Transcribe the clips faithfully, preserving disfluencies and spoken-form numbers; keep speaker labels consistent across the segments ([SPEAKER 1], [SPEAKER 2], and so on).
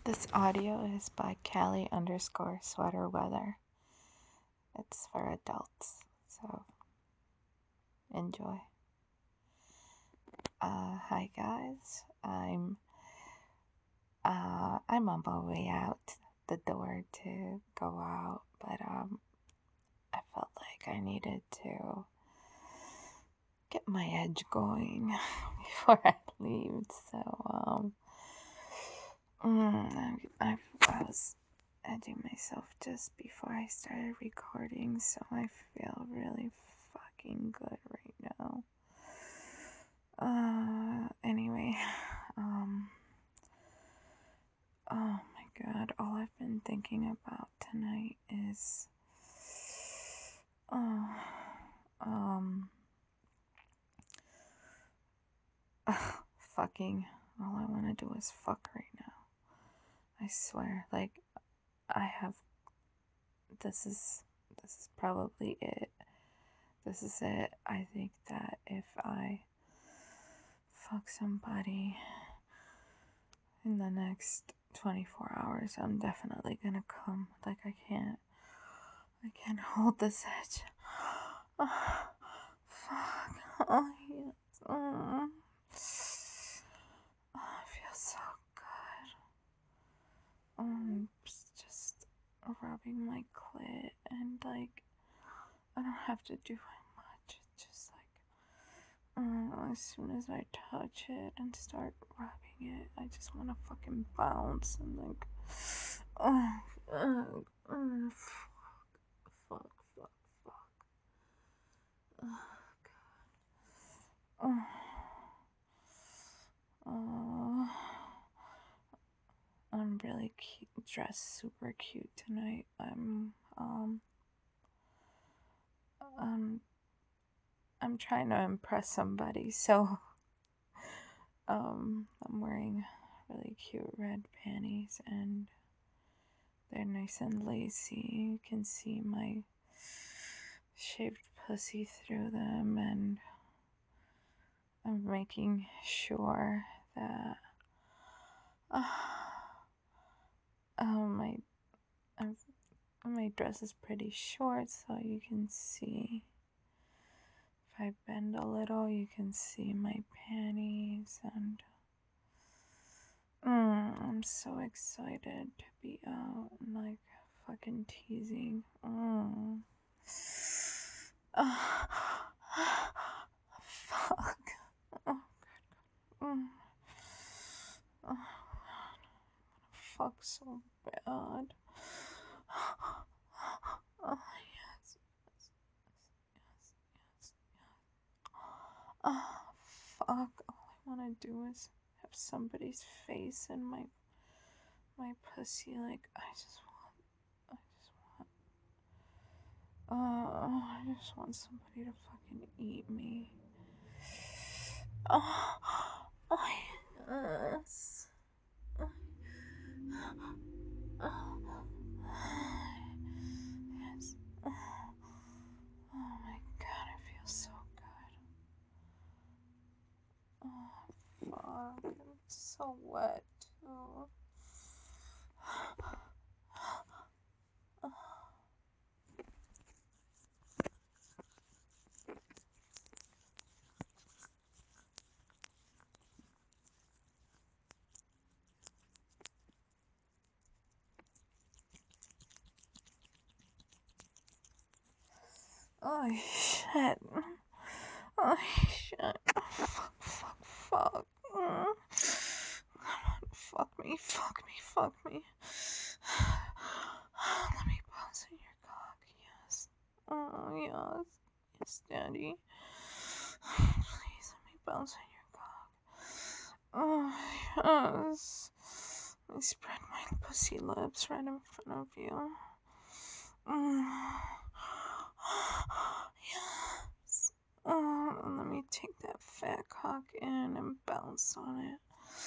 [SPEAKER 1] This audio is by Callie underscore sweater weather. It's for adults, so enjoy. Uh, hi guys. I'm uh, I'm on my way out the door to go out, but um, I felt like I needed to get my edge going before I leave. So um, mm, I, I I was edging myself just before I started recording, so I feel really fucking good right now. Uh, anyway, um, oh my god, all I've been thinking about tonight is, oh, um, uh, fucking, all I want to do is fuck right now. I swear, like, I have, this is, this is probably it. This is it. I think that if I fuck somebody in the next twenty-four hours, I'm definitely gonna come. Like, I can't, I can't hold this edge. Oh, fuck. Oh, yes. Mm. Oh, I feel so good. Um, just rubbing my clit, and like, I don't have to do much. It's just like, uh, as soon as I touch it and start rubbing it, I just want to fucking bounce and like, oh, uh, uh, fuck, fuck, fuck, fuck. Oh, God. Oh, uh, I'm really cute, dressed super cute tonight. I'm, um, um, I'm trying to impress somebody, so um, I'm wearing really cute red panties, and they're nice and lacy. You can see my shaved pussy through them, and I'm making sure that uh, um, my I'm, my dress is pretty short, so you can see. If I bend a little, you can see my panties, and mm, I'm so excited to be out and like fucking teasing. Mm. Oh, fuck. Oh, mm. Oh, fuck so bad. Oh, yes, yes, yes, yes, yes. Oh, fuck. All I want to do is have somebody's face in my my pussy. Like, I just want, I just want, oh, I just want somebody to fucking eat me. Oh, oh yes. Oh, yes. Oh my god, I feel so good. Oh, fuck. It's so wet, too. Oh, shit. Oh, shit. Fuck, fuck, fuck. Mm. Come on, fuck me, fuck me, fuck me. Let me bounce in your cock, yes. Oh, yes. Yes, daddy. Please, let me bounce in your cock. Oh, yes. Let me spread my pussy lips right in front of you. Mm. Yes. Oh, and let me take that fat cock in and bounce on it.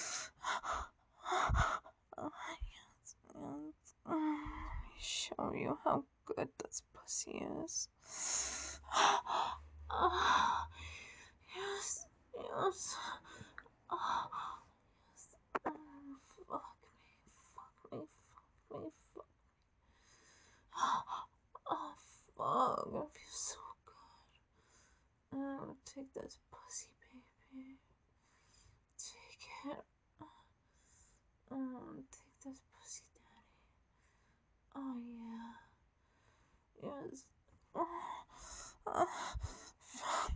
[SPEAKER 1] Oh, yes, yes. Mm. Let me show you how good this pussy is. Oh, yes, yes. Oh, yes. Oh, fuck me, fuck me. Fuck. Oh, fuck. I feel so good. I'm gonna take this pussy, baby. Take it. Oh, take this pussy, daddy. Oh, yeah. Yes. Oh, oh fuck.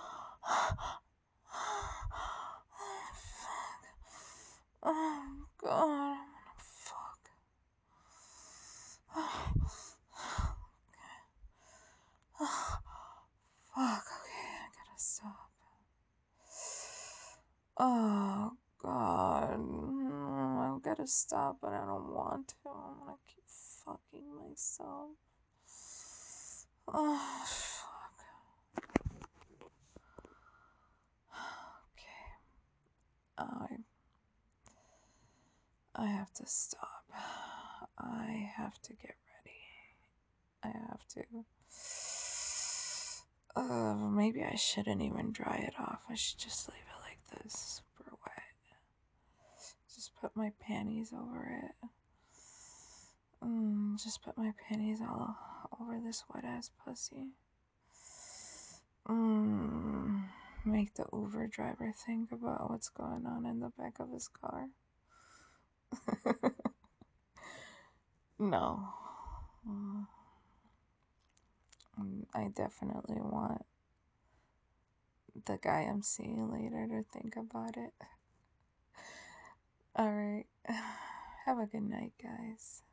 [SPEAKER 1] Oh, fuck. Oh, God. I'm gonna fuck. Oh, oh, fuck. Okay, I gotta stop. Oh, God. Mm, I gotta stop, but I don't want to. I'm gonna keep fucking myself. Oh, fuck. Okay. I. I have to stop. I have to get ready. I have to. Uh, maybe I shouldn't even dry it off. I should just leave it like this, super wet. Just put my panties over it. Mm, just put my panties all over this wet ass pussy. Mm, make the Uber driver think about what's going on in the back of his car. No. Mm, I definitely want the guy I'm seeing later to think about it. Alright. Have a good night, guys.